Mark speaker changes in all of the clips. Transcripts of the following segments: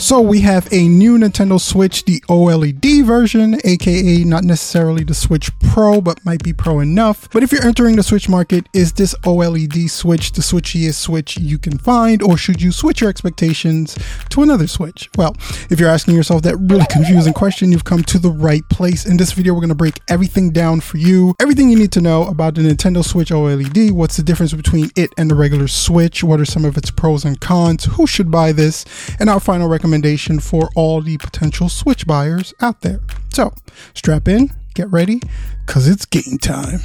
Speaker 1: So we have a new Nintendo Switch, the OLED version, aka not necessarily the Switch Pro, but might be Pro enough. But if you're entering the Switch market, is this OLED Switch the switchiest Switch you can find, or should you switch your expectations to another Switch? Well, if you're asking yourself that really confusing question, you've come to the right place. In this video, we're going to break everything down for you, everything you need to know about the Nintendo Switch OLED, what's the difference between it and the regular Switch, what are some of its pros and cons, who should buy this, and our final recommendation for all the potential Switch buyers out there. So strap in, get ready, because it's game time.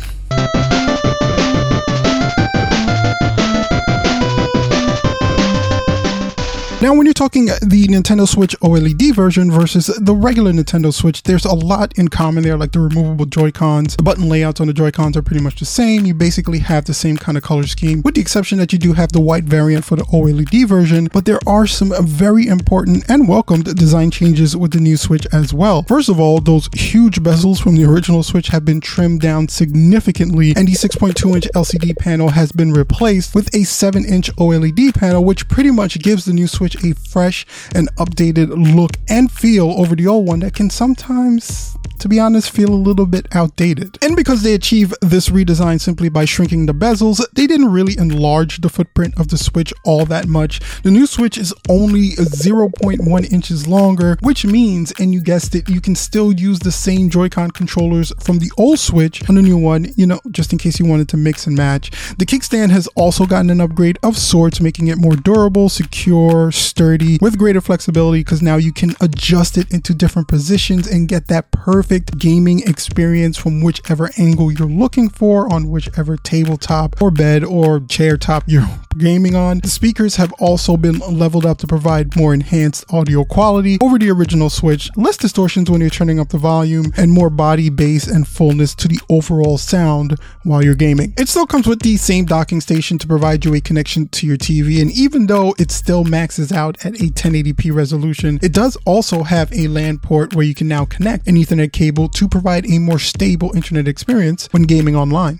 Speaker 1: Now, when you're talking the Nintendo Switch OLED version versus the regular Nintendo Switch, there's a lot in common there, like the removable Joy-Cons. The button layouts on the Joy-Cons are pretty much the same. You basically have the same kind of color scheme, with the exception that you do have the white variant for the OLED version, but there are some very important and welcomed design changes with the new Switch as well. First of all, those huge bezels from the original Switch have been trimmed down significantly, and the 6.2-inch LCD panel has been replaced with a 7-inch OLED panel, which pretty much gives the new Switch a fresh and updated look and feel over the old one that can sometimes, to be honest, feel a little bit outdated. And because they achieve this redesign simply by shrinking the bezels, they didn't really enlarge the footprint of the Switch all that much. The new Switch is only 0.1 inches longer, which means, and you guessed it, you can still use the same Joy-Con controllers from the old Switch on the new one, you know, just in case you wanted to mix and match. The kickstand has also gotten an upgrade of sorts, making it more durable, secure, sturdy, with greater flexibility, because now you can adjust it into different positions and get that perfect gaming experience from whichever angle you're looking for on whichever tabletop or bed or chair top you're gaming on. The speakers have also been leveled up to provide more enhanced audio quality over the original Switch, less distortions when you're turning up the volume, and more body, bass, and fullness to the overall sound while you're gaming. It still comes with the same docking station to provide you a connection to your TV, and even though it still maxes out at a 1080p resolution, it does also have a LAN port where you can now connect an Ethernet cable to provide a more stable internet experience when gaming online.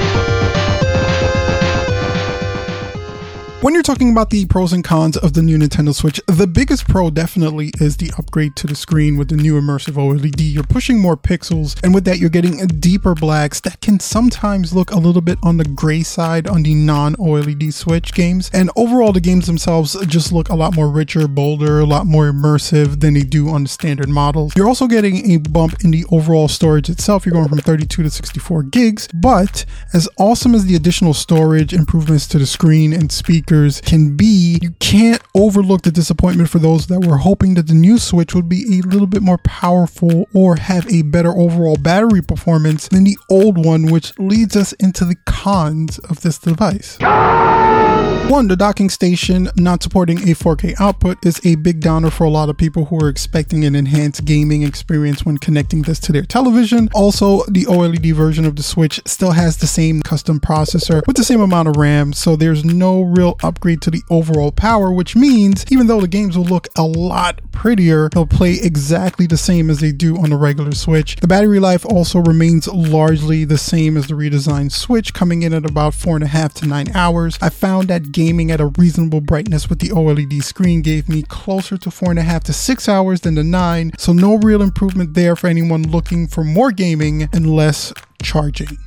Speaker 1: When you're talking about the pros and cons of the new Nintendo Switch, the biggest pro definitely is the upgrade to the screen with the new immersive OLED. You're pushing more pixels, and with that you're getting deeper blacks that can sometimes look a little bit on the gray side on the non-OLED Switch games. And overall, the games themselves just look a lot more richer, bolder, a lot more immersive than they do on the standard models. You're also getting a bump in the overall storage itself. You're going from 32 to 64 gigs, but as awesome as the additional storage improvements to the screen and speakers can be, you can't overlook the disappointment for those that were hoping that the new Switch would be a little bit more powerful or have a better overall battery performance than the old one, which leads us into the cons of this device. One, the docking station not supporting a 4K output is a big downer for a lot of people who are expecting an enhanced gaming experience when connecting this to their television. Also, the OLED version of the Switch still has the same custom processor with the same amount of RAM, so there's no real upgrade to the overall power, which means even though the games will look a lot prettier, they'll play exactly the same as they do on the regular Switch. The battery life also remains largely the same as the redesigned Switch, coming in at about 4.5 to 9 hours. I found that gaming at a reasonable brightness with the OLED screen gave me closer to 4.5 to 6 hours than the 9, so no real improvement there for anyone looking for more gaming and less charging.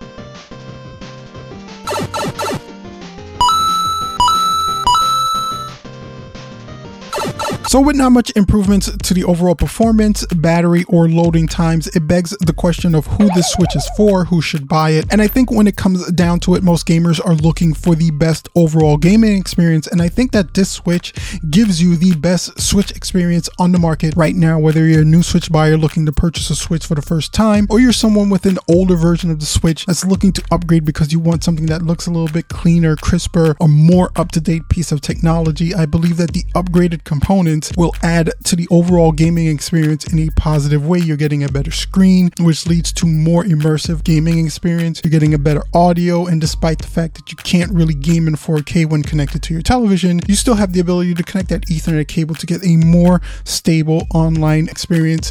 Speaker 1: So with not much improvements to the overall performance, battery, or loading times, it begs the question of who this Switch is for, who should buy it. And I think when it comes down to it, most gamers are looking for the best overall gaming experience. And I think that this Switch gives you the best Switch experience on the market right now, whether you're a new Switch buyer looking to purchase a Switch for the first time, or you're someone with an older version of the Switch that's looking to upgrade because you want something that looks a little bit cleaner, crisper, or more up-to-date piece of technology. I believe that the upgraded components will add to the overall gaming experience in a positive way. You're getting a better screen, which leads to more immersive gaming experience. You're getting a better audio, and despite the fact that you can't really game in 4K when connected to your television, you still have the ability to connect that Ethernet cable to get a more stable online experience.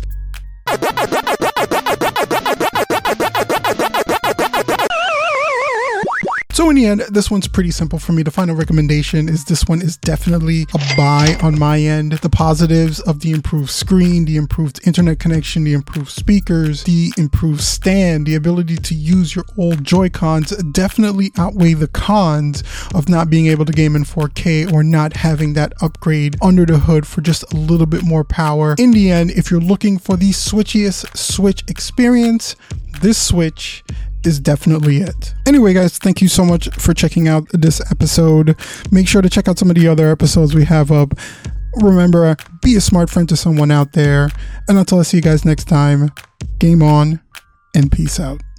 Speaker 1: So in the the end, this one's pretty simple for me. The final recommendation is this one is definitely a buy on my end. The positives of the improved screen, the improved internet connection, the improved speakers, the improved stand, the ability to use your old Joy-Cons definitely outweigh the cons of not being able to game in 4K or not having that upgrade under the hood for just a little bit more power. In the end, if you're looking for the switchiest Switch experience, this Switch is definitely it. Anyway, guys, thank you so much for checking out this episode. Make sure to check out some of the other episodes we have up. Remember, be a smart friend to someone out there. And until I see you guys next time, game on and peace out.